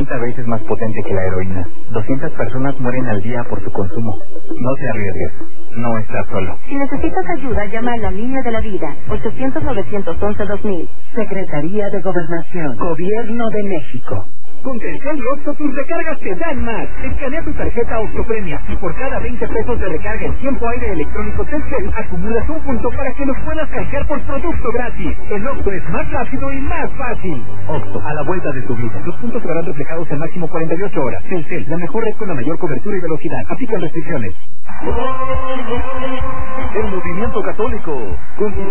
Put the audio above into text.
50 veces más potente que la heroína. 200 personas mueren al día por su consumo. No te arriesgues. No estás solo. Si necesitas ayuda, llama a la línea de la vida. 800-911-2000. Secretaría de Gobernación. Gobierno de México. Con Telcel y Oxxo tus recargas te dan más. Escanea tu tarjeta Oxxo Premia y por cada 20 pesos de recarga en tiempo aire electrónico Telcel acumulas un punto para que los puedas canjear por producto gratis. El Oxxo es más rápido y más fácil. Oxxo, a la vuelta de tu vida. Los puntos se verán reflejados en máximo 48 horas. Telcel, la mejor red con la mayor cobertura y velocidad. Aplican restricciones. El movimiento católico.